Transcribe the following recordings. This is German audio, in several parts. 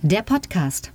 der Podcast.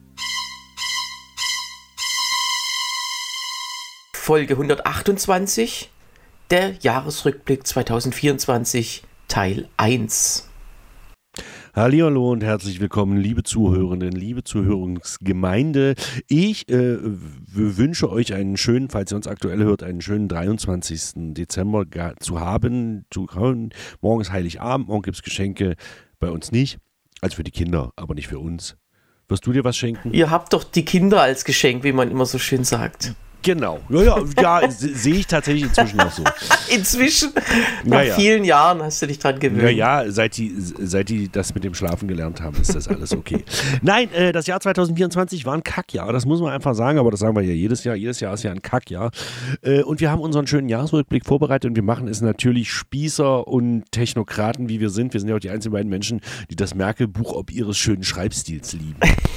Folge 128, der Jahresrückblick 2024, Teil 1. Hallihallo und herzlich willkommen, liebe Zuhörenden, liebe Zuhörungsgemeinde. Ich wünsche euch einen schönen, falls ihr uns aktuell hört, einen schönen 23. Dezember zu haben. Morgen ist Heiligabend, morgen gibt es Geschenke, bei uns nicht. Also für die Kinder, aber nicht für uns. Wirst du dir was schenken? Ihr habt doch die Kinder als Geschenk, wie man immer so schön sagt. Genau, ja, sehe ich tatsächlich inzwischen auch so. Inzwischen? Nach vielen Jahren hast du dich dran gewöhnt. Ja, seit die das mit dem Schlafen gelernt haben, ist das alles okay. Nein, das Jahr 2024 war ein Kackjahr, das muss man einfach sagen, aber das sagen wir ja jedes Jahr. Jedes Jahr ist ja ein Kackjahr. Und wir haben unseren schönen Jahresrückblick vorbereitet und wir machen es natürlich Spießer und Technokraten, wie wir sind. Wir sind ja auch die einzigen beiden Menschen, die das Merkel-Buch ob ihres schönen Schreibstils lieben.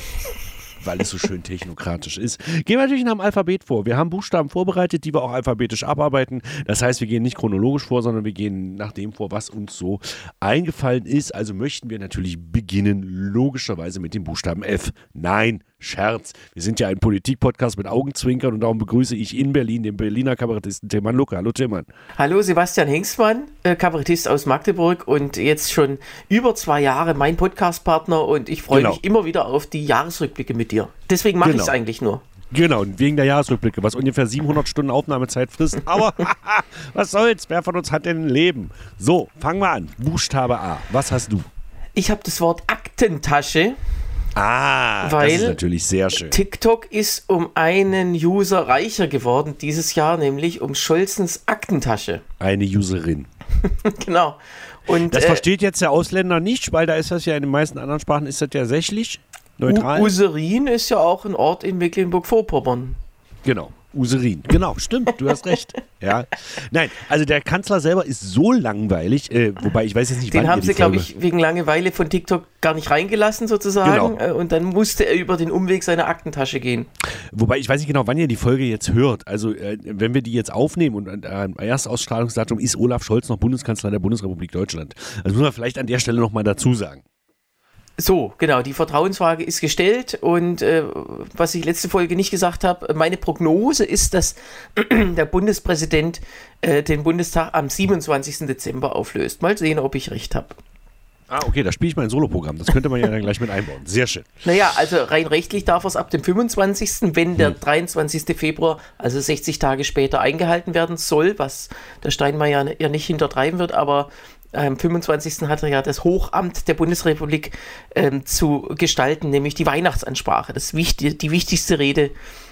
Weil es so schön technokratisch ist. Gehen wir natürlich nach dem Alphabet vor. Wir haben Buchstaben vorbereitet, die wir auch alphabetisch abarbeiten. Das heißt, wir gehen nicht chronologisch vor, sondern wir gehen nach dem vor, was uns so eingefallen ist. Also möchten wir natürlich beginnen, logischerweise mit dem Buchstaben F. Nein, Scherz. Wir sind ja ein Politik-Podcast mit Augenzwinkern und darum begrüße ich in Berlin den Berliner Kabarettisten Tilman Lucke. Hallo Tilman. Hallo Sebastian Hengstmann, Kabarettist aus Magdeburg und jetzt schon über 2 Jahre mein Podcastpartner und ich freue mich immer wieder auf die Jahresrückblicke mit dir. Deswegen mache ich es eigentlich nur. Genau, wegen der Jahresrückblicke, was ungefähr 700 Stunden Aufnahmezeit frisst. Aber was soll's, wer von uns hat denn ein Leben? So, fangen wir an. Buchstabe A. Was hast du? Ich habe das Wort Aktentasche. Weil das ist natürlich sehr schön. TikTok ist um einen User reicher geworden dieses Jahr, nämlich um Scholzens Aktentasche. Eine Userin. Genau. Und, das versteht jetzt der Ausländer nicht, weil da ist das ja in den meisten anderen Sprachen ist das ja sächlich, neutral. Userin ist ja auch ein Ort in Mecklenburg-Vorpommern. Genau. Userin. Genau, stimmt, du hast recht. Ja. Nein, also der Kanzler selber ist so langweilig, wobei ich weiß jetzt nicht, den haben sie, glaube ich, wegen Langeweile von TikTok gar nicht reingelassen sozusagen. Genau. Und dann musste er über den Umweg seiner Aktentasche gehen. Wobei ich weiß nicht genau, wann ihr die Folge jetzt hört. Also wenn wir die jetzt aufnehmen und Erstausstrahlungsdatum ist Olaf Scholz noch Bundeskanzler der Bundesrepublik Deutschland. Also muss man vielleicht an der Stelle nochmal dazu sagen. So, genau, die Vertrauensfrage ist gestellt und was ich letzte Folge nicht gesagt habe, meine Prognose ist, dass der Bundespräsident den Bundestag am 27. Dezember auflöst. Mal sehen, ob ich recht habe. Okay, da spiele ich mein Soloprogramm. Das könnte man ja dann gleich mit einbauen. Sehr schön. Naja, also rein rechtlich darf er es ab dem 25., wenn der 23. Februar, also 60 Tage später, eingehalten werden soll, was der Steinmeier ja nicht hintertreiben wird, aber am 25. hat er ja das Hochamt der Bundesrepublik zu gestalten, nämlich die Weihnachtsansprache. Die wichtigste Rede,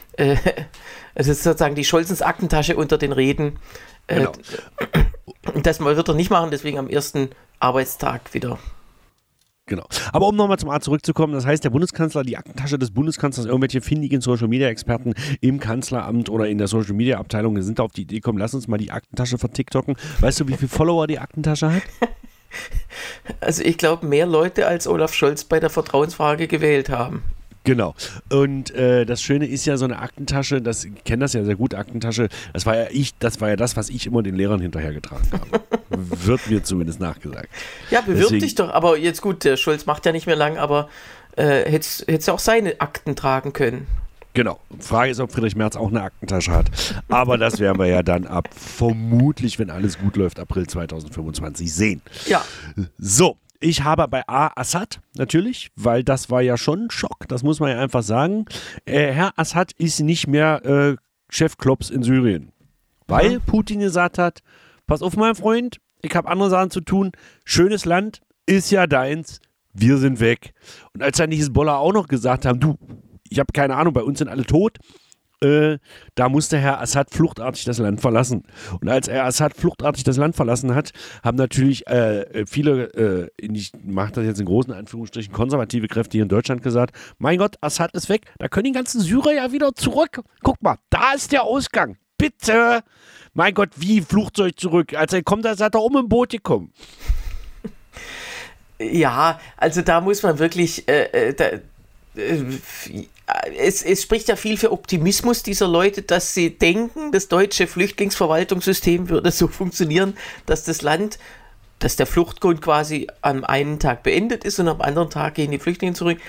also sozusagen die Scholzens Aktentasche unter den Reden. Genau. Das wird er nicht machen, deswegen am ersten Arbeitstag wieder. Genau. Aber um nochmal zum A zurückzukommen, das heißt, der Bundeskanzler, die Aktentasche des Bundeskanzlers, irgendwelche findigen Social-Media-Experten im Kanzleramt oder in der Social-Media-Abteilung sind da auf die Idee gekommen, lass uns mal die Aktentasche vertiktoken. Weißt du, wie viele Follower die Aktentasche hat? Also ich glaube, mehr Leute als Olaf Scholz bei der Vertrauensfrage gewählt haben. Genau. Und das Schöne ist ja so eine Aktentasche, ich kenne das ja sehr gut, Aktentasche, das war ja das, was ich immer den Lehrern hinterhergetragen habe. Wird mir zumindest nachgesagt. Ja, bewirb dich doch, aber jetzt gut, der Scholz macht ja nicht mehr lang, aber hättest ja auch seine Akten tragen können. Genau. Frage ist, ob Friedrich Merz auch eine Aktentasche hat. Aber das werden wir ja dann vermutlich, wenn alles gut läuft, April 2025 sehen. Ja. So. Ich habe bei A Assad natürlich, weil das war ja schon ein Schock, das muss man ja einfach sagen. Herr Assad ist nicht mehr Chef Klops in Syrien, weil Putin gesagt hat, pass auf mein Freund, ich habe andere Sachen zu tun, schönes Land, ist ja deins, wir sind weg. Und als dann die Hisbollah auch noch gesagt haben, du, ich habe keine Ahnung, bei uns sind alle tot, da musste Herr Assad fluchtartig das Land verlassen. Und als er Assad fluchtartig das Land verlassen hat, haben natürlich viele, ich mache das jetzt in großen Anführungsstrichen, konservative Kräfte hier in Deutschland gesagt, mein Gott, Assad ist weg, da können die ganzen Syrer ja wieder zurück. Guck mal, da ist der Ausgang. Bitte. Mein Gott, wie Flugzeug zurück? Als er kommt, da ist er doch im Boot gekommen. Ja, also da muss man wirklich es spricht ja viel für Optimismus dieser Leute, dass sie denken, das deutsche Flüchtlingsverwaltungssystem würde so funktionieren, dass das Land, dass der Fluchtgrund quasi am einen Tag beendet ist und am anderen Tag gehen die Flüchtlinge zurück.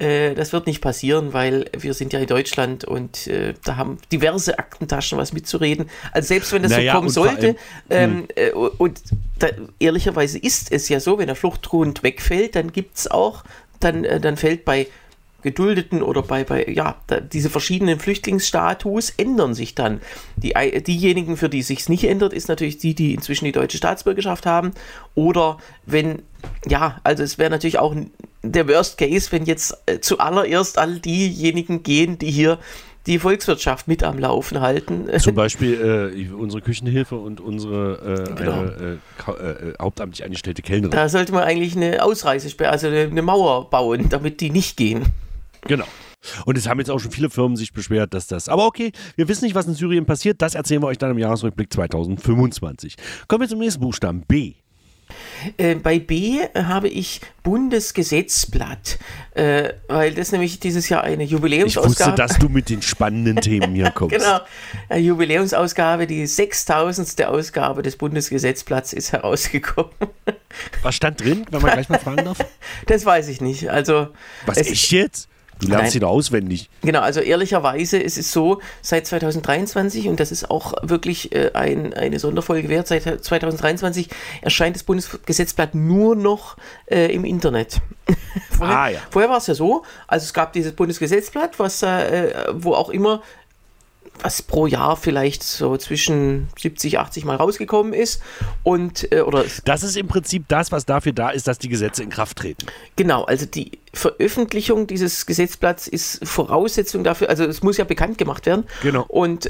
Das wird nicht passieren, weil wir sind ja in Deutschland und da haben diverse Aktentaschen was mitzureden. Also selbst wenn das so kommen sollte, ehrlicherweise ist es ja so, wenn der Fluchtgrund wegfällt, dann gibt es auch, dann fällt bei Geduldeten oder diese verschiedenen Flüchtlingsstatus ändern sich dann. Diejenigen, für die es sich nicht ändert, ist natürlich die inzwischen die deutsche Staatsbürgerschaft haben. Oder also es wäre natürlich auch der Worst Case, wenn jetzt zuallererst all diejenigen gehen, die hier die Volkswirtschaft mit am Laufen halten. Zum Beispiel unsere Küchenhilfe und unsere hauptamtlich eingestellte Kellnerin. Da sollte man eigentlich eine eine Mauer bauen, damit die nicht gehen. Genau. Und es haben jetzt auch schon viele Firmen sich beschwert, dass das. Aber okay, wir wissen nicht, was in Syrien passiert. Das erzählen wir euch dann im Jahresrückblick 2025. Kommen wir zum nächsten Buchstaben, B. Bei B habe ich Bundesgesetzblatt, weil das nämlich dieses Jahr eine Jubiläumsausgabe. Ich wusste, dass du mit den spannenden Themen hier kommst. Genau, eine Jubiläumsausgabe, die 6000. Ausgabe des Bundesgesetzblatts ist herausgekommen. Was stand drin, wenn man gleich mal fragen darf? Das weiß ich nicht. Also, was, echt jetzt? Du lernst ihn auswendig. Genau, also ehrlicherweise ist es so, seit 2023, und das ist auch wirklich eine Sonderfolge wert, seit 2023 erscheint das Bundesgesetzblatt nur noch im Internet. Vorher war es ja so, also es gab dieses Bundesgesetzblatt, wo auch immer was pro Jahr vielleicht so zwischen 70, 80 Mal rausgekommen ist. Das ist im Prinzip das, was dafür da ist, dass die Gesetze in Kraft treten. Genau, also die Veröffentlichung dieses Gesetzblatts ist Voraussetzung dafür, also es muss ja bekannt gemacht werden. Genau. Und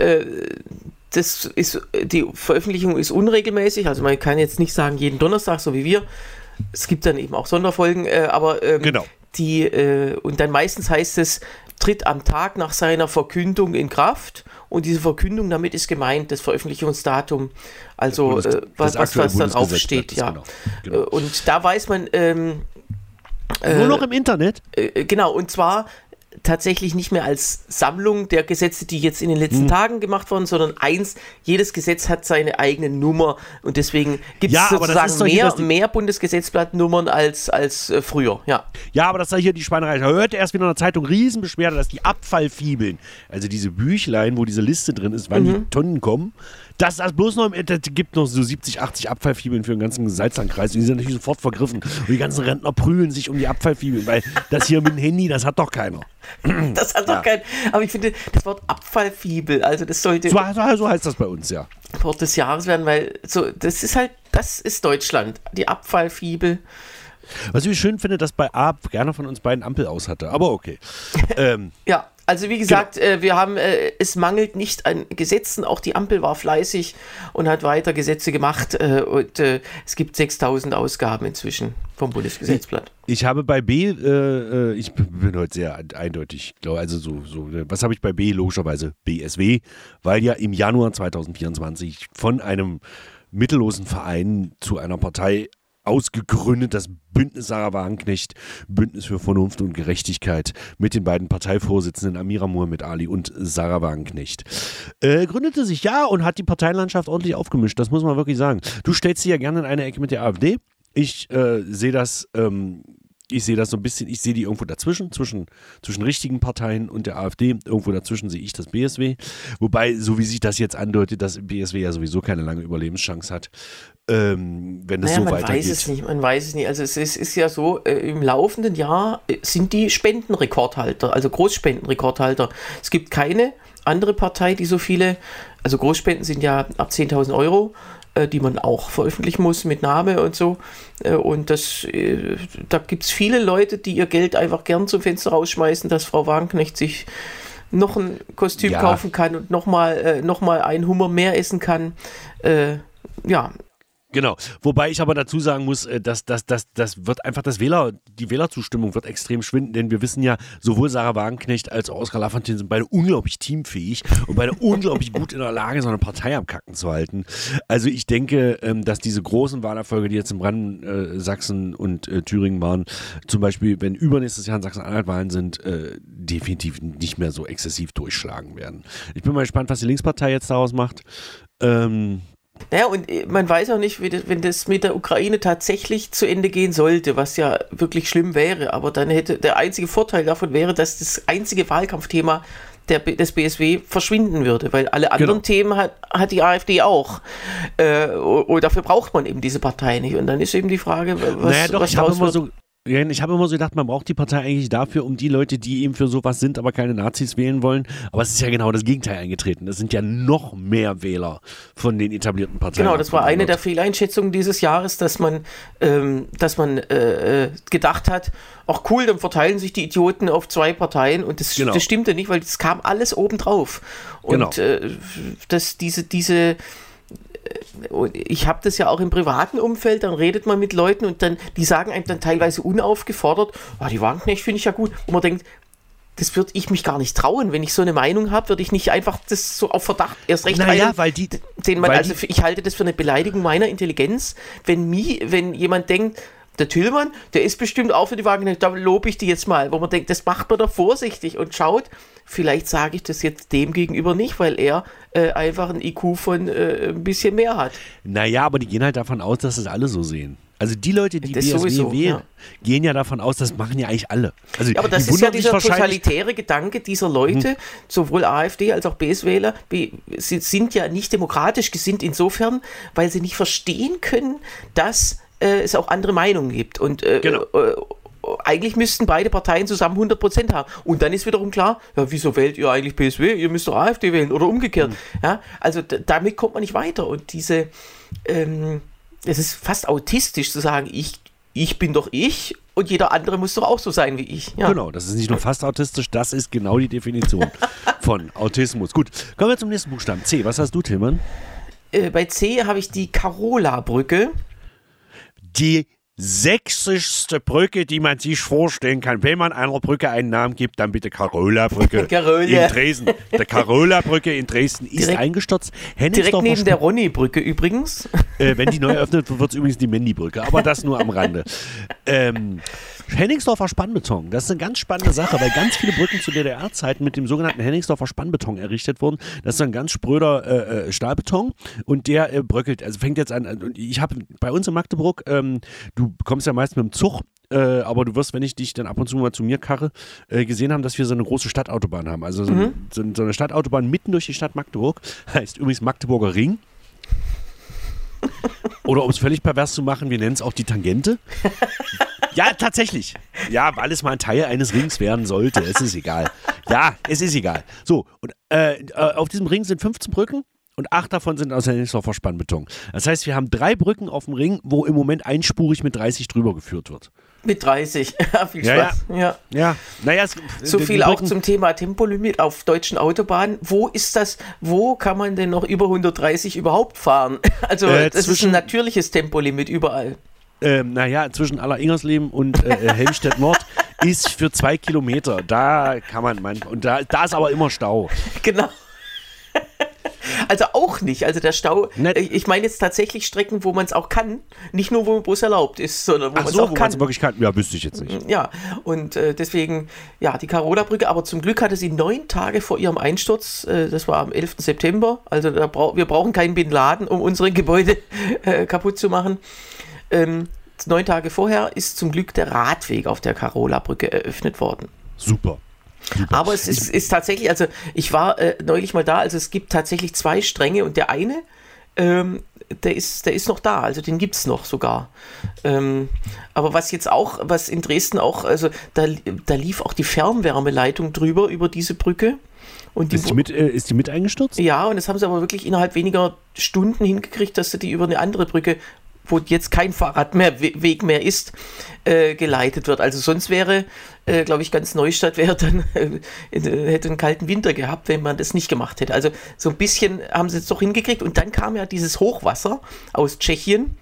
die Veröffentlichung ist unregelmäßig, also man kann jetzt nicht sagen jeden Donnerstag, so wie wir. Es gibt dann eben auch Sonderfolgen, genau. Und dann meistens heißt es, tritt am Tag nach seiner Verkündung in Kraft, und diese Verkündung, damit ist gemeint das Veröffentlichungsdatum, also was da drauf steht. Ja. Genau. Und da weiß man nur noch im Internet? Genau, und zwar tatsächlich nicht mehr als Sammlung der Gesetze, die jetzt in den letzten Tagen gemacht wurden, sondern jedes Gesetz hat seine eigene Nummer, und deswegen gibt es sozusagen mehr Bundesgesetzblattnummern als früher. Ja, aber das sei hier die Schweinerei. Da hörte erst wieder in der Zeitung Riesenbeschwerde, dass die Abfallfibeln, also diese Büchlein, wo diese Liste drin ist, wann die Tonnen kommen, dass das bloß noch gibt noch so 70, 80 Abfallfibeln für den ganzen Salzlandkreis, und die sind natürlich sofort vergriffen. Und die ganzen Rentner prügeln sich um die Abfallfibeln, weil das hier mit dem Handy, das hat doch keiner. Das hat doch keiner. Aber ich finde, das Wort Abfallfibel, also das sollte... So heißt das bei uns, ja. Wort des Jahres werden, weil das ist Deutschland, die Abfallfibel. Was ich schön finde, dass bei A gerne von uns beiden Ampel aus hatte, aber okay. Ja. Also wie gesagt, wir haben, es mangelt nicht an Gesetzen, auch die Ampel war fleißig und hat weiter Gesetze gemacht, und es gibt 6000 Ausgaben inzwischen vom Bundesgesetzblatt. Ich habe bei B, ich bin heute sehr eindeutig, glaube, also was habe ich bei B? Logischerweise BSW, weil ja im Januar 2024 von einem mittellosen Verein zu einer Partei ausgegründet, das Bündnis Sarah Wagenknecht, Bündnis für Vernunft und Gerechtigkeit, mit den beiden Parteivorsitzenden Amira Mohamed Ali und Sarah Wagenknecht. Gründete sich und hat die Parteilandschaft ordentlich aufgemischt, das muss man wirklich sagen. Du stellst sie ja gerne in eine Ecke mit der AfD. Ich sehe das so ein bisschen, ich sehe die irgendwo dazwischen, zwischen richtigen Parteien und der AfD. Irgendwo dazwischen sehe ich das BSW. Wobei, so wie sich das jetzt andeutet, dass BSW ja sowieso keine lange Überlebenschance hat, wenn es so weitergeht. Man weiß es nicht. Also es ist ja so, im laufenden Jahr sind die Spendenrekordhalter, also Großspendenrekordhalter. Es gibt keine andere Partei, die so viele, also Großspenden sind ja ab 10.000 Euro, die man auch veröffentlichen muss mit Name und so. Und da gibt es viele Leute, die ihr Geld einfach gern zum Fenster rausschmeißen, dass Frau Wagenknecht sich noch ein Kostüm kaufen kann und noch mal einen Hummer mehr essen kann. Genau, wobei ich aber dazu sagen muss, dass das wird einfach die Wählerzustimmung wird extrem schwinden, denn wir wissen ja, sowohl Sarah Wagenknecht als auch Oskar Lafontaine sind beide unglaublich teamfähig und beide unglaublich gut in der Lage, so eine Partei am Kacken zu halten. Also ich denke, dass diese großen Wahlerfolge, die jetzt in Brandenburg, Sachsen und Thüringen waren, zum Beispiel, wenn übernächstes Jahr in Sachsen-Anhalt Wahlen sind, definitiv nicht mehr so exzessiv durchschlagen werden. Ich bin mal gespannt, was die Linkspartei jetzt daraus macht. Naja, und man weiß auch nicht, wenn das mit der Ukraine tatsächlich zu Ende gehen sollte, was ja wirklich schlimm wäre, aber dann hätte der einzige Vorteil davon wäre, dass das einzige Wahlkampfthema des BSW verschwinden würde, weil alle anderen Themen hat die AfD auch. Und dafür braucht man eben diese Partei nicht. Und dann ist eben die Frage, ich habe immer so gedacht, man braucht die Partei eigentlich dafür, um die Leute, die eben für sowas sind, aber keine Nazis wählen wollen. Aber es ist ja genau das Gegenteil eingetreten. Es sind ja noch mehr Wähler von den etablierten Parteien. Genau, das war eine der Fehleinschätzungen dieses Jahres, dass man gedacht hat, ach cool, dann verteilen sich die Idioten auf 2 Parteien. Und das stimmte nicht, weil das kam alles obendrauf. Und ich habe das ja auch im privaten Umfeld, dann redet man mit Leuten und dann, die sagen einem dann teilweise unaufgefordert, die Wagenknecht finde ich ja gut. Und man denkt, das würde ich mich gar nicht trauen. Wenn ich so eine Meinung habe, würde ich nicht einfach das so auf Verdacht erst recht ich halte das für eine Beleidigung meiner Intelligenz, wenn jemand denkt, der Tillmann, der ist bestimmt auch für die Wagenknecht, da lobe ich die jetzt mal, wo man denkt, das macht man doch vorsichtig und schaut, vielleicht sage ich das jetzt dem gegenüber nicht, weil er einfach ein IQ von ein bisschen mehr hat. Naja, aber die gehen halt davon aus, dass das alle so sehen. Also die Leute, die BSW wählen, gehen ja davon aus, das machen ja eigentlich alle. Also aber das ist ja dieser totalitäre Gedanke dieser Leute, sowohl AfD als auch BS-Wähler, sie sind ja nicht demokratisch gesinnt insofern, weil sie nicht verstehen können, dass es auch andere Meinungen gibt. Und eigentlich müssten beide Parteien zusammen 100% haben. Und dann ist wiederum klar, wieso wählt ihr eigentlich BSW? Ihr müsst doch AfD wählen oder umgekehrt. Ja, also damit kommt man nicht weiter. Und es ist fast autistisch zu sagen, ich bin doch ich und jeder andere muss doch auch so sein wie ich. Ja. Genau, das ist nicht nur fast autistisch, das ist genau die Definition von Autismus. Gut, kommen wir zum nächsten Buchstaben. C, was hast du, Tillmann? Bei C habe ich die Karola-Brücke. Die sächsischste Brücke, die man sich vorstellen kann. Wenn man einer Brücke einen Namen gibt, dann bitte Karola-Brücke in Dresden. Der Karola-Brücke in Dresden ist eingestürzt. Direkt neben der Ronny-Brücke übrigens. Wenn die neu eröffnet wird, wird es übrigens die Mandy-Brücke. Aber das nur am Rande. Hennigsdorfer Spannbeton, das ist eine ganz spannende Sache, weil ganz viele Brücken zu DDR-Zeiten mit dem sogenannten Hennigsdorfer Spannbeton errichtet wurden. Das ist ein ganz spröder Stahlbeton und der bröckelt, also fängt jetzt an, ich habe bei uns in Magdeburg, du kommst ja meist mit dem Zug, aber du wirst, wenn ich dich dann ab und zu mal zu mir karre, gesehen haben, dass wir so eine große Stadtautobahn haben. Also so eine Stadtautobahn mitten durch die Stadt Magdeburg, heißt übrigens Magdeburger Ring. Oder um es völlig pervers zu machen, wir nennen es auch die Tangente. Ja, tatsächlich. Ja, weil es mal ein Teil eines Rings werden sollte. Es ist egal. Ja, es ist egal. So, und auf diesem Ring sind 15 Brücken und 8 davon sind aus Hennigsdorfer Spannbeton. Das heißt, wir haben 3 Brücken auf dem Ring, wo im Moment einspurig mit 30 drüber geführt wird. Mit 30. Viel Spaß. Ja. Naja, so viel auch zum Thema Tempolimit auf deutschen Autobahnen. Wo kann man denn noch über 130 überhaupt fahren? Also das ist ein natürliches Tempolimit überall. Zwischen Alleringers-Leben und Helmstedt Nord ist für 2 Kilometer. Da kann man und da ist aber immer Stau. Genau. Also auch nicht. Also der Stau, ich meine jetzt tatsächlich Strecken, wo man es auch kann. Nicht nur, wo es erlaubt ist, sondern wo man es auch kann. Wo man es wirklich kann? Ja, wüsste ich jetzt nicht. Ja, und deswegen, die Karola-Brücke, aber zum Glück hatte sie 9 Tage vor ihrem Einsturz, das war am 11. September, also wir brauchen keinen Bin Laden, um unsere Gebäude kaputt zu machen. 9 Tage vorher ist zum Glück der Radweg auf der Karola-Brücke eröffnet worden. Super. Aber es ist tatsächlich, also ich war neulich mal da, also es gibt tatsächlich 2 Stränge und der eine, der ist noch da, also den gibt es noch sogar. Aber was in Dresden auch, also da lief auch die Fernwärmeleitung drüber, über diese Brücke. Und ist die mit eingestürzt? Ja, und das haben sie aber wirklich innerhalb weniger Stunden hingekriegt, dass sie die über eine andere Brücke, wo jetzt kein Fahrradweg mehr ist, geleitet wird. Also sonst wäre, glaube ich, ganz Neustadt hätte einen kalten Winter gehabt, wenn man das nicht gemacht hätte. Also so ein bisschen haben sie es doch hingekriegt. Und dann kam ja dieses Hochwasser aus Tschechien.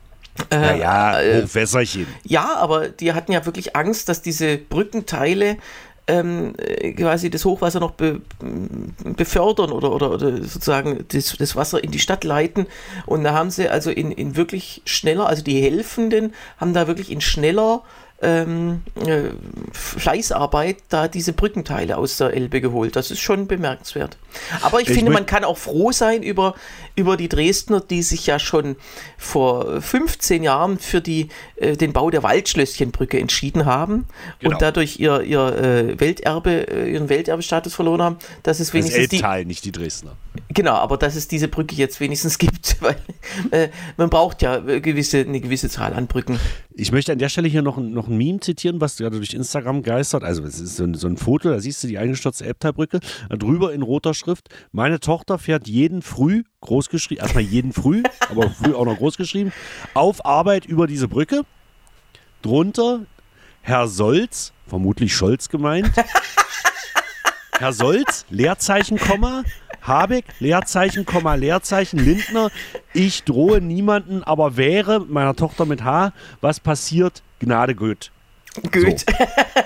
Hochwässerchen. Ja, aber die hatten ja wirklich Angst, dass diese Brückenteile quasi das Hochwasser noch befördern oder sozusagen das Wasser in die Stadt leiten. Und da haben sie also in wirklich schneller, also die Helfenden haben da wirklich in schneller Fleißarbeit da diese Brückenteile aus der Elbe geholt. Das ist schon bemerkenswert. Aber ich finde, man kann auch froh sein über die Dresdner, die sich ja schon vor 15 Jahren für den Bau der Waldschlösschenbrücke entschieden haben und dadurch ihren Welterbestatus verloren haben. Dass es wenigstens das Elbtal, nicht die Dresdner. Genau, aber dass es diese Brücke jetzt wenigstens gibt, weil man braucht ja eine gewisse Zahl an Brücken. Ich möchte an der Stelle hier noch ein Meme zitieren, was gerade durch Instagram geistert. Also es ist so ein Foto, da siehst du die eingestürzte Elbtalbrücke, drüber in roter Schrift: Meine Tochter fährt jeden Früh, großgeschrieben, erstmal jeden Früh, aber früh auch noch großgeschrieben, auf Arbeit über diese Brücke. Drunter Herr Solz, vermutlich Scholz gemeint, Herr Solz, Leerzeichen, Komma, Habeck, Leerzeichen, Komma, Leerzeichen, Lindner, ich drohe niemanden, aber wäre, meiner Tochter mit H, was passiert, Gnade Gott. Gut. So.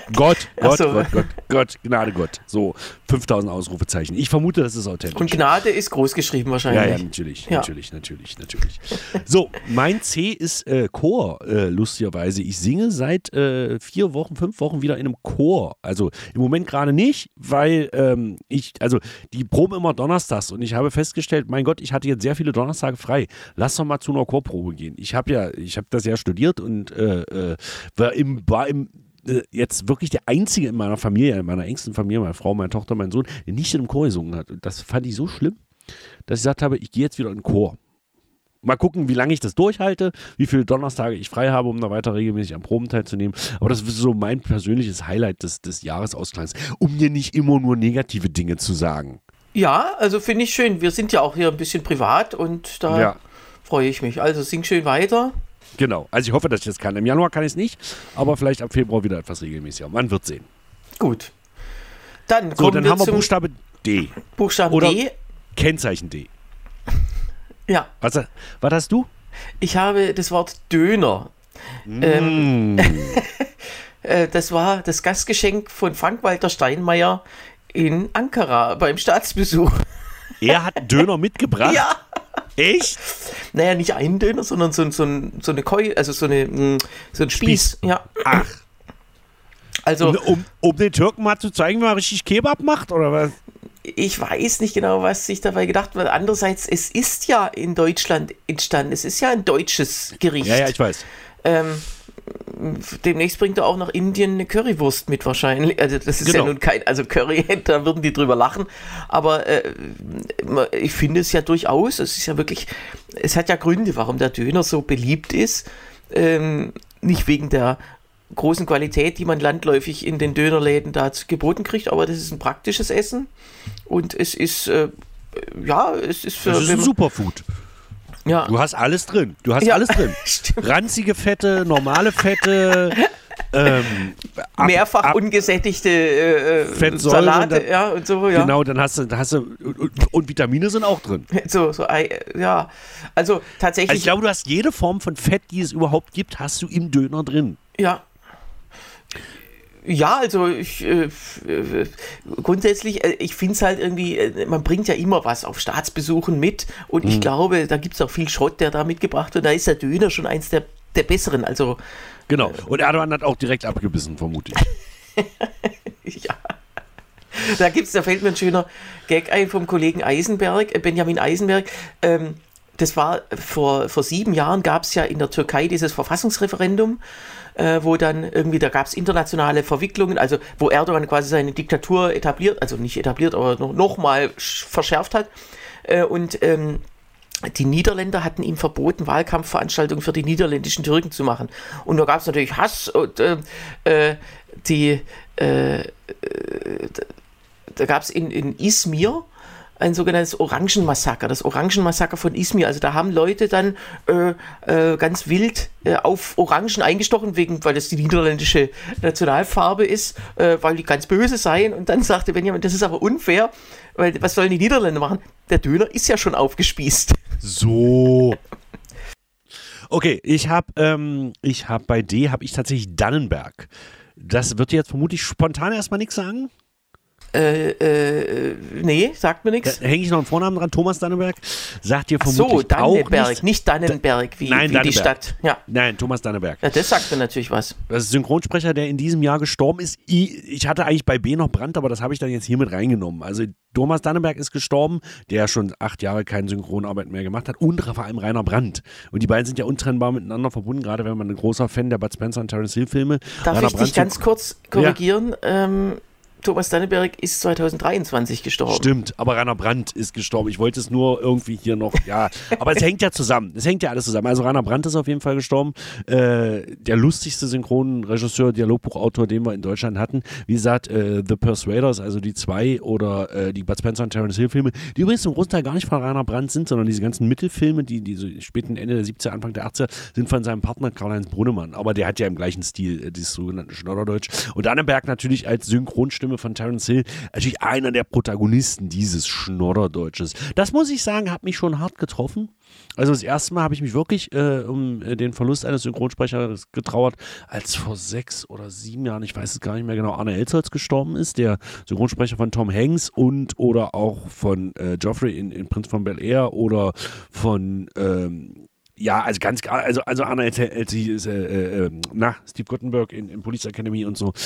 Gott, Gnade Gott. So, 5000 Ausrufezeichen. Ich vermute, das ist authentisch. Und Gnade ist groß geschrieben wahrscheinlich. Ja, natürlich. So, mein C ist Chor, lustigerweise. Ich singe seit 5 Wochen wieder in einem Chor. Also im Moment gerade nicht, weil die proben immer donnerstags und ich habe festgestellt, mein Gott, ich hatte jetzt sehr viele Donnerstage frei. Lass doch mal zu einer Chorprobe gehen. Ich habe das ja studiert und war jetzt wirklich der Einzige in meiner Familie, in meiner engsten Familie, meine Frau, meine Tochter, mein Sohn, der nicht in einem Chor gesungen hat. Und das fand ich so schlimm, dass ich gesagt habe, ich gehe jetzt wieder in den Chor. Mal gucken, wie lange ich das durchhalte, wie viele Donnerstage ich frei habe, um da weiter regelmäßig am Proben teilzunehmen. Aber das ist so mein persönliches Highlight des Jahresausklangs, um mir nicht immer nur negative Dinge zu sagen. Ja, also finde ich schön. Wir sind ja auch hier ein bisschen privat und da freue ich mich. Also sing schön weiter. Genau, also ich hoffe, dass ich das kann. Im Januar kann ich es nicht, aber vielleicht ab Februar wieder etwas regelmäßiger. Man wird sehen. Gut. Dann haben wir Buchstabe D. Buchstaben oder D. Kennzeichen D. Ja. Was hast du? Ich habe das Wort Döner. Das war das Gastgeschenk von Frank-Walter Steinmeier in Ankara beim Staatsbesuch. Er hat Döner mitgebracht? Ja. Echt? Naja, nicht einen Döner, sondern so eine Keule, also so ein Spieß. Ja. Ach. Also, um den Türken mal zu zeigen, wie man richtig Kebab macht, oder was? Ich weiß nicht genau, was sich dabei gedacht wird. Andererseits, es ist ja in Deutschland entstanden. Es ist ja ein deutsches Gericht. Ja, ich weiß. Demnächst bringt er auch nach Indien eine Currywurst mit wahrscheinlich. Also das ist ja nun kein, also Curry, da würden die drüber lachen. Aber ich finde es ja durchaus, es ist ja wirklich, es hat ja Gründe, warum der Döner so beliebt ist. Nicht wegen der großen Qualität, die man landläufig in den Dönerläden da geboten kriegt, aber das ist ein praktisches Essen und es ist, es ist für... Das ist ein Superfood. Ja. Du hast alles drin. Alles drin. Ranzige Fette, normale Fette, mehrfach ungesättigte Salate, und so, ja. Genau, dann hast du und Vitamine sind auch drin. Ja. Also tatsächlich. Also ich glaube, du hast jede Form von Fett, die es überhaupt gibt, hast du im Döner drin. Ja. Ja, also grundsätzlich, ich finde es halt irgendwie, man bringt ja immer was auf Staatsbesuchen mit und ich glaube, da gibt es auch viel Schrott, der da mitgebracht wird. Da ist der Döner schon eins der besseren. Also, genau, und Erdogan hat auch direkt abgebissen, vermute ich. Ja. Da fällt mir ein schöner Gag ein vom Kollegen Benjamin Eisenberg. Das war vor 7 Jahren, gab es ja in der Türkei dieses Verfassungsreferendum, wo dann irgendwie, da gab es internationale Verwicklungen, also wo Erdogan quasi seine Diktatur etabliert, also nicht etabliert, aber noch mal verschärft hat. Und die Niederländer hatten ihm verboten, Wahlkampfveranstaltungen für die niederländischen Türken zu machen. Und da gab es natürlich Hass und da gab es in Izmir ein sogenanntes Orangenmassaker, das Orangenmassaker von Izmir. Also da haben Leute dann ganz wild auf Orangen eingestochen, weil das die niederländische Nationalfarbe ist, weil die ganz böse seien. Und dann sagte Benjamin, das ist aber unfair, weil was sollen die Niederländer machen? Der Döner ist ja schon aufgespießt. So. Okay, ich habe bei D habe ich tatsächlich Dannenberg. Das wird dir jetzt vermutlich spontan erstmal nichts sagen? Nee, sagt mir nichts. Da hänge ich noch einen Vornamen dran. Thomas Danneberg sagt dir vermutlich So, Danneberg, auch nicht Dannenberg, wie Nein, die Danneberg. Stadt. Ja. Nein, Thomas Danneberg. Ja, das sagt mir natürlich was. Das ist ein Synchronsprecher, der in diesem Jahr gestorben ist. Ich hatte eigentlich bei B noch Brandt, aber das habe ich dann jetzt hier mit reingenommen. Also Thomas Danneberg ist gestorben, der schon 8 Jahre keine Synchronarbeit mehr gemacht hat, und vor allem Rainer Brandt. Und die beiden sind ja untrennbar miteinander verbunden, gerade wenn man ein großer Fan der Bud Spencer und Terence Hill Filme. Darf Rainer ich dich Brandt ganz kurz korrigieren? Ja. Thomas Danneberg ist 2023 gestorben. Stimmt, aber Rainer Brandt ist gestorben. Ich wollte es nur irgendwie hier noch, ja, aber es hängt ja zusammen. Es hängt ja alles zusammen. Also Rainer Brandt ist auf jeden Fall gestorben. Der lustigste Synchronregisseur, Dialogbuchautor, den wir in Deutschland hatten. Wie gesagt, The Persuaders, also die 2 oder die Bud Spencer und Terence Hill Filme, die übrigens zum Großteil gar nicht von Rainer Brandt sind, sondern diese ganzen Mittelfilme, die so späten Ende der 70er, Anfang der 80er, sind von seinem Partner Karl-Heinz Brunnemann. Aber der hat ja im gleichen Stil dieses sogenannten Schnodderdeutsch. Und Danneberg natürlich als Synchronstimme von Terence Hill, natürlich einer der Protagonisten dieses Schnodderdeutsches. Das muss ich sagen, hat mich schon hart getroffen. Also das erste Mal habe ich mich wirklich um den Verlust eines Synchronsprechers getrauert, als vor 6 oder 7 Jahren, ich weiß es gar nicht mehr genau, Arne Elsholz gestorben ist, der Synchronsprecher von Tom Hanks oder auch von Joffrey in Prinz von Bel-Air oder von ja, also ganz klar, also Arne Elsholz ist Steve Guttenberg in Police Academy und so.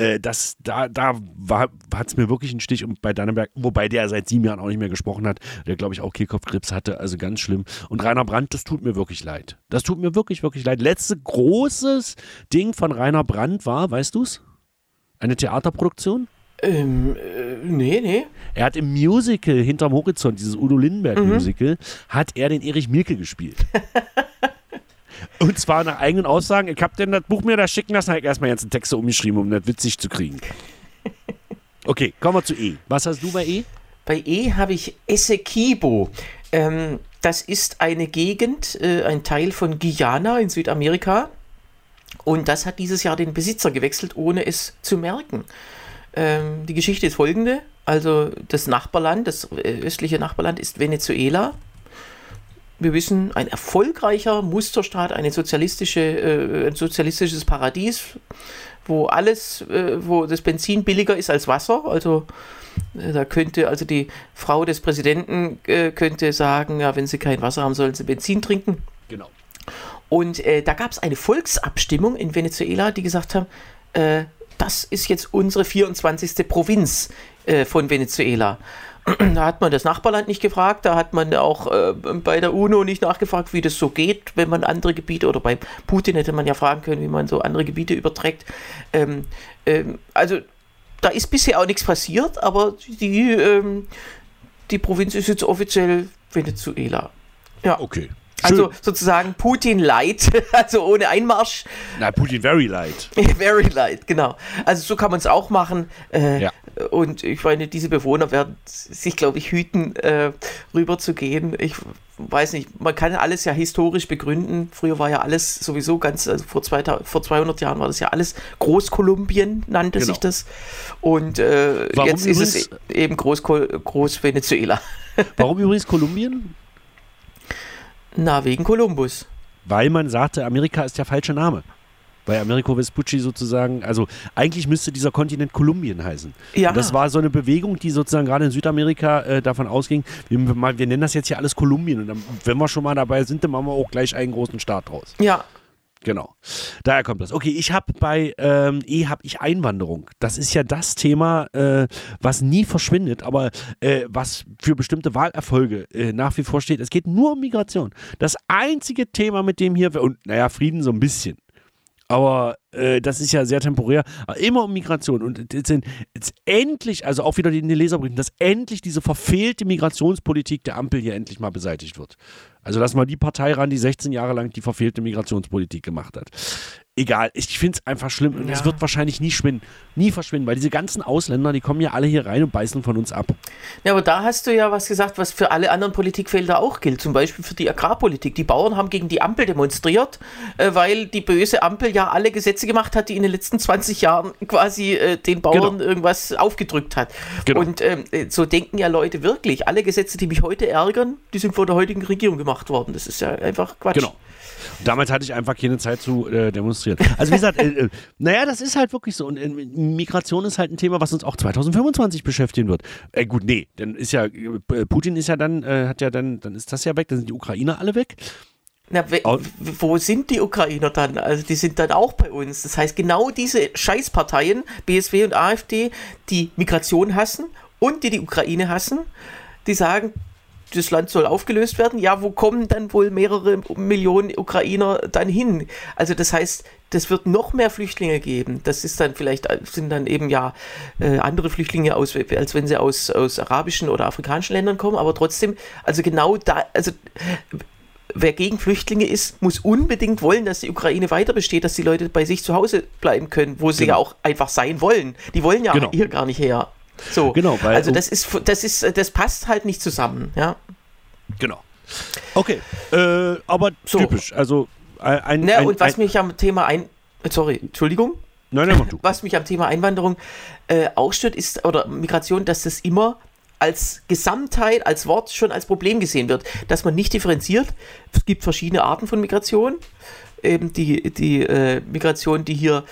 Da hat es mir wirklich einen Stich, und bei Danneberg, wobei der seit 7 Jahren auch nicht mehr gesprochen hat, der glaube ich auch Kehlkopfkrebs hatte, also ganz schlimm. Und Rainer Brandt, das tut mir wirklich leid. Das tut mir wirklich, wirklich leid. Letzte großes Ding von Rainer Brandt war, weißt du's? Eine Theaterproduktion? Nee. Er hat im Musical Hinterm Horizont, dieses Udo Lindenberg-Musical, hat er den Erich Mielke gespielt. Und zwar nach eigenen Aussagen, ich habe denn das Buch mir da schicken lassen, habe ich erstmal ganzen Texte umgeschrieben, um das witzig zu kriegen. Okay, kommen wir zu E. Was hast du bei E? Bei E habe ich Essequibo. Das ist eine Gegend, ein Teil von Guyana in Südamerika. Und das hat dieses Jahr den Besitzer gewechselt, ohne es zu merken. Die Geschichte ist folgende. Also das Nachbarland, das östliche Nachbarland ist Venezuela. Wir wissen, ein erfolgreicher Musterstaat, ein sozialistisches Paradies, wo das Benzin billiger ist als Wasser. Also da könnte die Frau des Präsidenten könnte sagen, ja, wenn sie kein Wasser haben, sollen sie Benzin trinken. Genau. Und da gab es eine Volksabstimmung in Venezuela, die gesagt haben, das ist jetzt unsere 24. Provinz von Venezuela. Da hat man das Nachbarland nicht gefragt, da hat man auch bei der UNO nicht nachgefragt, wie das so geht, wenn man andere Gebiete, oder bei Putin hätte man ja fragen können, wie man so andere Gebiete überträgt. Also da ist bisher auch nichts passiert, aber die Provinz ist jetzt offiziell Venezuela. Ja. Okay. Also sozusagen Putin light, also ohne Einmarsch. Na, Putin very light. Very light, genau. Also so kann man es auch machen. Ja. Und ich meine, diese Bewohner werden sich, glaube ich, hüten, rüber zu gehen. Ich weiß nicht, man kann alles ja historisch begründen. Früher war ja alles sowieso vor 200 Jahren war das ja alles Großkolumbien, nannte sich das. Und jetzt ist es eben Groß-Venezuela. Warum übrigens Kolumbien? Na, wegen Kolumbus. Weil man sagte, Amerika ist der falsche Name. Weil Americo Vespucci sozusagen, also eigentlich müsste dieser Kontinent Kolumbien heißen. Ja. Und das war so eine Bewegung, die sozusagen gerade in Südamerika davon ausging, wir nennen das jetzt hier alles Kolumbien. Und dann, wenn wir schon mal dabei sind, dann machen wir auch gleich einen großen Staat draus. Ja. Genau. Daher kommt das. Okay, ich habe bei E habe ich Einwanderung. Das ist ja das Thema, was nie verschwindet, aber was für bestimmte Wahlerfolge nach wie vor steht. Es geht nur um Migration. Das einzige Thema, mit dem hier, und naja, Frieden so ein bisschen. Aber das ist ja sehr temporär, aber immer um Migration. Und jetzt endlich, also auch wieder in den Leserbriefen, dass endlich diese verfehlte Migrationspolitik der Ampel hier endlich mal beseitigt wird. Also lass mal die Partei ran, die 16 Jahre lang die verfehlte Migrationspolitik gemacht hat. Egal, ich finde es einfach schlimm und es wird wahrscheinlich nie verschwinden, weil diese ganzen Ausländer, die kommen ja alle hier rein und beißen von uns ab. Ja, aber da hast du ja was gesagt, was für alle anderen Politikfelder auch gilt, zum Beispiel für die Agrarpolitik. Die Bauern haben gegen die Ampel demonstriert, weil die böse Ampel ja alle Gesetze Gesetze gemacht hat, die in den letzten 20 Jahren quasi den Bauern irgendwas aufgedrückt hat. Genau. Und so denken ja Leute wirklich. Alle Gesetze, die mich heute ärgern, die sind von der heutigen Regierung gemacht worden. Das ist ja einfach Quatsch. Genau. Damals hatte ich einfach keine Zeit zu demonstrieren. Also wie gesagt, naja, das ist halt wirklich so. Und Migration ist halt ein Thema, was uns auch 2025 beschäftigen wird. Gut, nee, dann ist ja, Putin ist ja dann, dann ist das ja weg, dann sind die Ukrainer alle weg. Na, wo sind die Ukrainer dann? Also die sind dann auch bei uns. Das heißt, genau diese Scheißparteien, BSW und AfD, die Migration hassen und die Ukraine hassen, die sagen, das Land soll aufgelöst werden. Ja, wo kommen dann wohl mehrere Millionen Ukrainer dann hin? Also das heißt, das wird noch mehr Flüchtlinge geben. Das ist dann vielleicht, sind dann eben andere Flüchtlinge, als wenn sie aus arabischen oder afrikanischen Ländern kommen, aber trotzdem, also genau da, also wer gegen Flüchtlinge ist, muss unbedingt wollen, dass die Ukraine weiter besteht, dass die Leute bei sich zu Hause bleiben können, wo sie ja auch einfach sein wollen. Die wollen ja hier gar nicht her. So, genau, weil, also das passt halt nicht zusammen, ja. Genau. Okay, aber so. Typisch, also und was mich am Thema Entschuldigung. Nein, mach du. Was mich am Thema Einwanderung auch stört, ist, oder Migration, dass das immer als Gesamtheit, als Wort schon als Problem gesehen wird, dass man nicht differenziert. Es gibt verschiedene Arten von Migration. Eben die Migration, die hier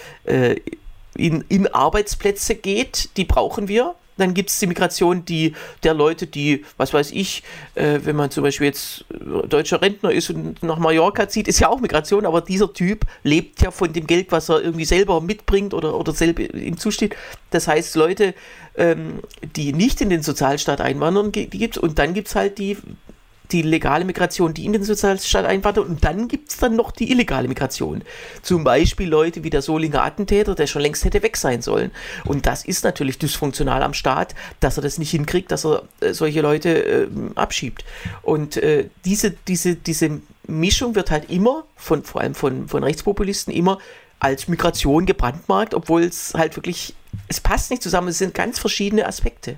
in Arbeitsplätze geht, die brauchen wir. Dann gibt es die Migration der Leute, die, was weiß ich, wenn man zum Beispiel jetzt deutscher Rentner ist und nach Mallorca zieht, ist ja auch Migration, aber dieser Typ lebt ja von dem Geld, was er irgendwie selber mitbringt oder selber ihm zusteht. Das heißt, Leute, die nicht in den Sozialstaat einwandern, die gibt's. Und dann gibt es halt die legale Migration, die in den Sozialstaat einwandert, und dann gibt es dann noch die illegale Migration. Zum Beispiel Leute wie der Solinger Attentäter, der schon längst hätte weg sein sollen. Und das ist natürlich dysfunktional am Staat, dass er das nicht hinkriegt, dass er solche Leute abschiebt. Und diese Mischung wird halt immer, vor allem von Rechtspopulisten, immer als Migration gebrandmarkt, obwohl es halt wirklich, es passt nicht zusammen, es sind ganz verschiedene Aspekte.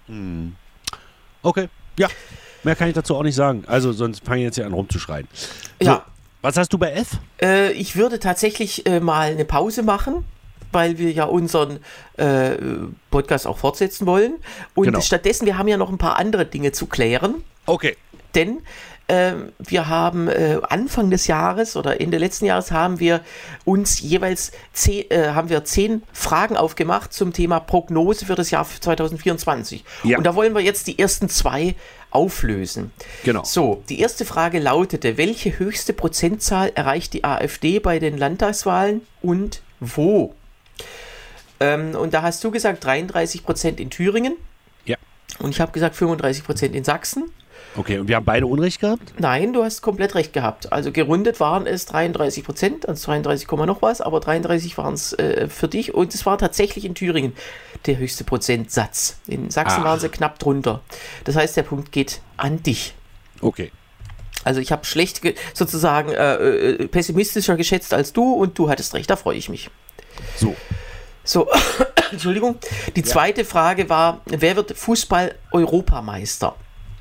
Okay, ja. Mehr kann ich dazu auch nicht sagen. Also sonst fange ich jetzt hier an rumzuschreien. So, ja. Was hast du bei F? Ich würde tatsächlich mal eine Pause machen, weil wir ja unseren Podcast auch fortsetzen wollen. Und stattdessen, wir haben ja noch ein paar andere Dinge zu klären. Okay. Denn wir haben Anfang des Jahres oder Ende letzten Jahres haben wir uns jeweils 10 Fragen aufgemacht zum Thema Prognose für das Jahr 2024. Ja. Und da wollen wir jetzt die ersten 2 auflösen. Genau. So, die erste Frage lautete: Welche höchste Prozentzahl erreicht die AfD bei den Landtagswahlen und wo? Und da hast du gesagt 33% in Thüringen. Ja. Und ich habe gesagt 35% in Sachsen. Okay, und wir haben beide Unrecht gehabt? Nein, du hast komplett recht gehabt. Also gerundet waren es 33%, also 32, noch was, aber 33 waren es für dich. Und es war tatsächlich in Thüringen der höchste Prozentsatz. In Sachsen waren sie knapp drunter. Das heißt, der Punkt geht an dich. Okay. Also ich habe schlecht, sozusagen pessimistischer geschätzt als du, und du hattest recht, da freue ich mich. So, Entschuldigung. Die zweite Frage war: Wer wird Fußball-Europameister?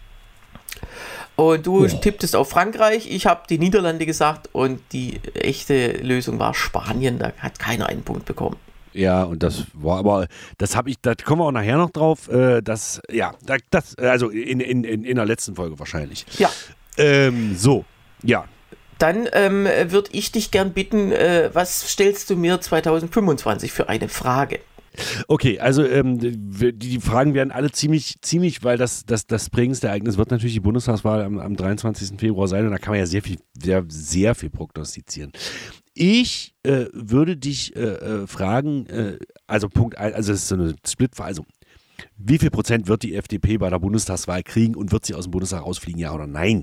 Und du tipptest auf Frankreich, ich habe die Niederlande gesagt, und die echte Lösung war Spanien. Da hat keiner einen Punkt bekommen. Ja, und das war aber, da kommen wir auch nachher noch drauf, also in der letzten Folge wahrscheinlich. Ja. So, ja. Dann würde ich dich gern bitten, was stellst du mir 2025 für eine Frage? Okay, also die Fragen werden alle ziemlich, weil das prägendste Ereignis wird natürlich die Bundestagswahl am 23. Februar sein, und da kann man ja sehr viel prognostizieren. Ich würde dich fragen, also Punkt 1, also das ist so eine Split-Frage, also wie viel Prozent wird die FDP bei der Bundestagswahl kriegen und wird sie aus dem Bundestag rausfliegen, ja oder nein?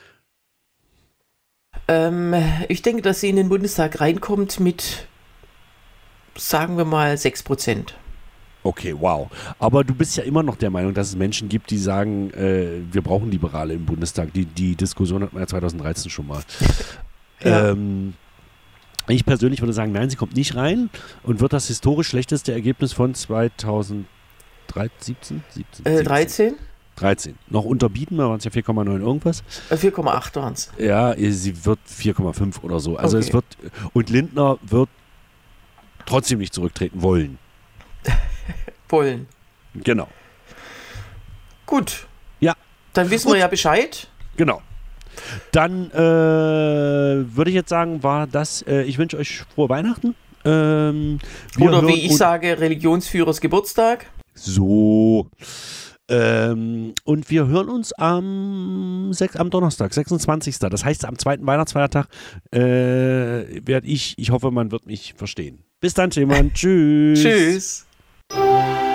Ich denke, dass sie in den Bundestag reinkommt mit, sagen wir mal, 6%. Okay, wow. Aber du bist ja immer noch der Meinung, dass es Menschen gibt, die sagen, wir brauchen Liberale im Bundestag. Die Diskussion hatten wir ja 2013 schon mal. Ja. Ich persönlich würde sagen, nein, sie kommt nicht rein und wird das historisch schlechteste Ergebnis von 2017? 13. Noch unterbieten, da waren es ja 4,9 irgendwas. 4,8 waren es. Ja, sie wird 4,5 oder so. Also es wird, und Lindner wird trotzdem nicht zurücktreten wollen. Wollen. Genau. Gut. Ja. Dann wissen wir ja Bescheid. Genau. Dann würde ich jetzt sagen, ich wünsche euch frohe Weihnachten. Oder wie ich sage, Religionsführers Geburtstag. So. Und wir hören uns am Donnerstag, 26. Das heißt, am zweiten Weihnachtsfeiertag werde ich hoffe, man wird mich verstehen. Bis dann, Timon. Tschüss. Tschüss.